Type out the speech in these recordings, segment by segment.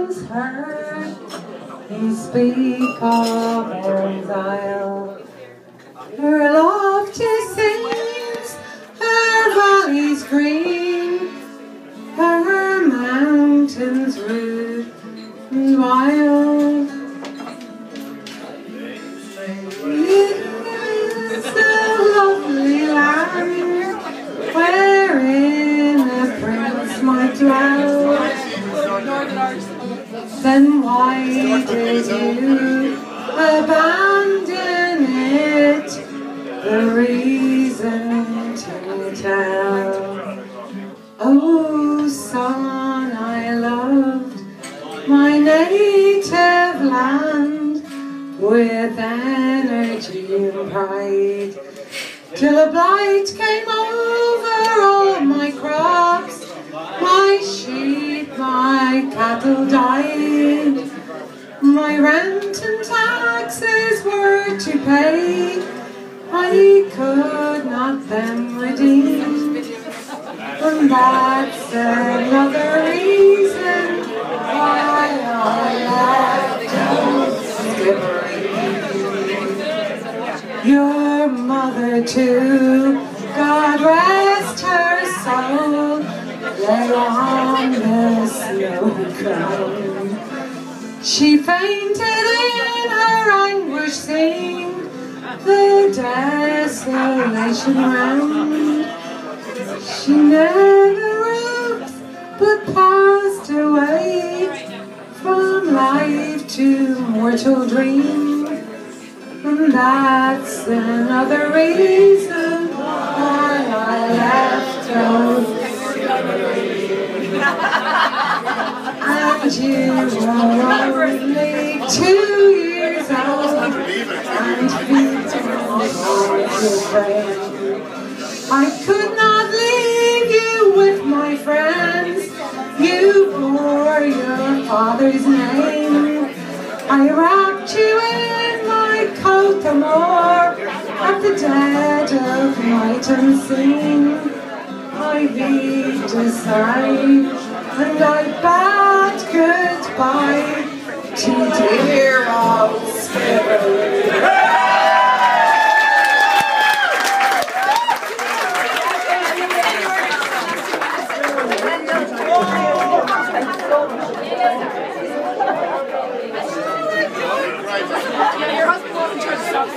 voices heard, you speak of Erin's Isle. Her lofty sings, her valleys green, her mountains rude and wild. It is a lovely land wherein a prince might dwell. Then why did you abandon it? The reason to tell. Oh, son, I loved my native land with energy and pride, till a blight came over all my crops, my sheep, my cattle died, my rent and taxes were to pay, I could not then redeem, and that's another reason why I left Skibbereen. Your mother too, God rest her soul, lay on the snow crown. She fainted in her anguish, seeing the desolation round. She never wrote, but passed away from life to mortal dream, and that's another reason why I left home. And you were only 2 years old, and I could not leave you with my friends. You bore your father's name. I wrapped you in my coat of more at the dead of night unseen. I beat aside and I bade goodbye to dear old Skibbereen. Yeah, your husband wasn't trying to stop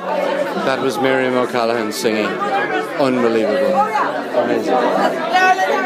That was Miriam O'Callaghan singing. Unbelievable. Amazing.